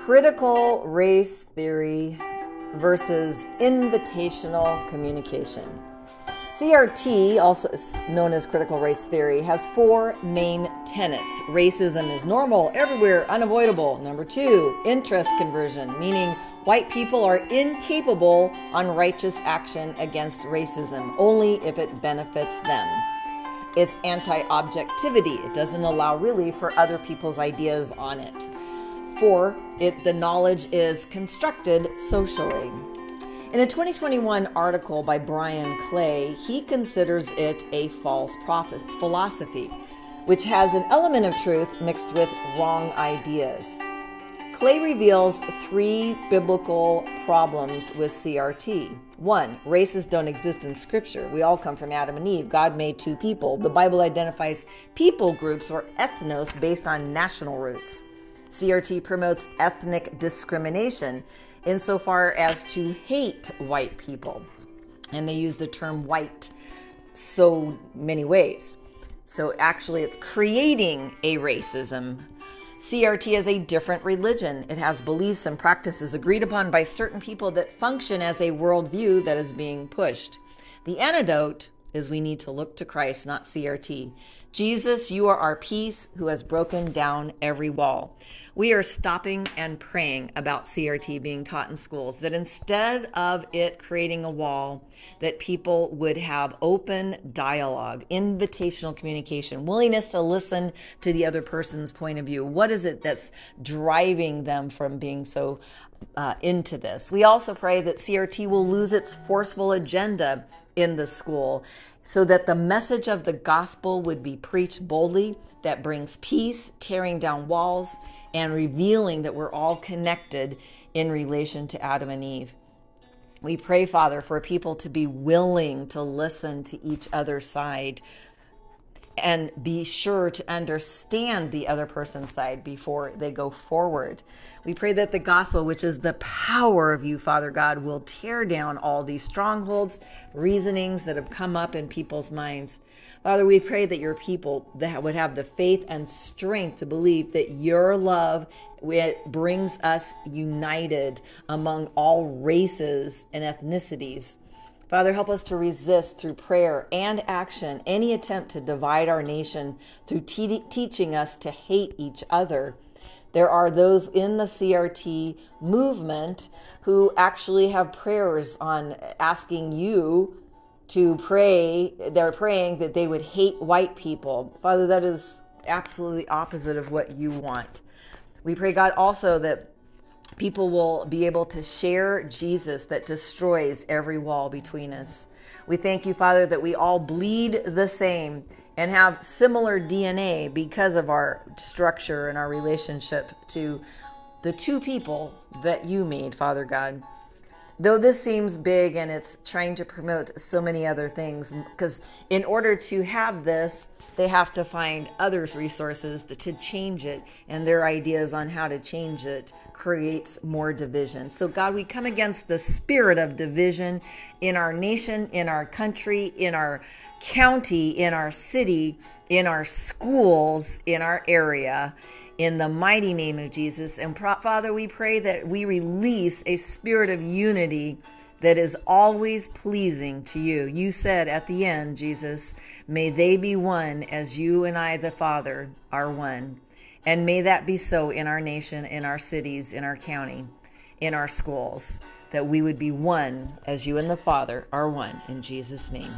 critical race theory versus invitational communication. CRT, also known as critical race theory, has four main tenets. Racism is normal, everywhere, unavoidable. Number two, interest conversion, meaning white people are incapable on righteous action against racism, only if it benefits them. It's anti-objectivity. It doesn't allow really for other people's ideas on it. Four, the knowledge is constructed socially. In a 2021 article by Brian Clay, he considers it a false philosophy, which has an element of truth mixed with wrong ideas. Clay reveals three biblical problems with CRT. One, races don't exist in Scripture. We all come from Adam and Eve. God made two people. The Bible identifies people groups or ethnos based on national roots. CRT promotes ethnic discrimination insofar as to hate white people. And they use the term white so many ways. So actually it's creating a racism. CRT is a different religion. It has beliefs and practices agreed upon by certain people that function as a worldview that is being pushed. The antidote is we need to look to Christ, not CRT. Jesus, you are our peace who has broken down every wall. We are stopping and praying about CRT being taught in schools, that instead of it creating a wall, that people would have open dialogue, invitational communication, willingness to listen to the other person's point of view. What is it that's driving them from being so into this? We also pray that CRT will lose its forceful agenda in the school, so that the message of the gospel would be preached boldly, that brings peace, tearing down walls, and revealing that we're all connected in relation to Adam and Eve. We pray, Father, for people to be willing to listen to each other's side and be sure to understand the other person's side before they go forward. We pray that the gospel, which is the power of you, Father God, will tear down all these strongholds, reasonings that have come up in people's minds. Father, we pray that your people that would have the faith and strength to believe that your love brings us united among all races and ethnicities. Father, help us to resist through prayer and action any attempt to divide our nation through teaching us to hate each other. There are those in the CRT movement who actually have prayers on asking you to pray. They're praying that they would hate white people. Father, that is absolutely opposite of what you want. We pray, God, also that people will be able to share Jesus that destroys every wall between us. We thank you, Father, that we all bleed the same and have similar DNA because of our structure and our relationship to the two people that you made, Father God. Though this seems big and it's trying to promote so many other things, because in order to have this, they have to find other resources to change it, and their ideas on how to change it creates more division. So God, we come against the spirit of division in our nation, in our country, in our county, in our city, in our schools, in our area, in the mighty name of Jesus. And Father, we pray that we release a spirit of unity that is always pleasing to you. You said at the end, Jesus, may they be one as you and I, the Father, are one. And may that be so in our nation, in our cities, in our county, in our schools, that we would be one as you and the Father are one. In Jesus' name.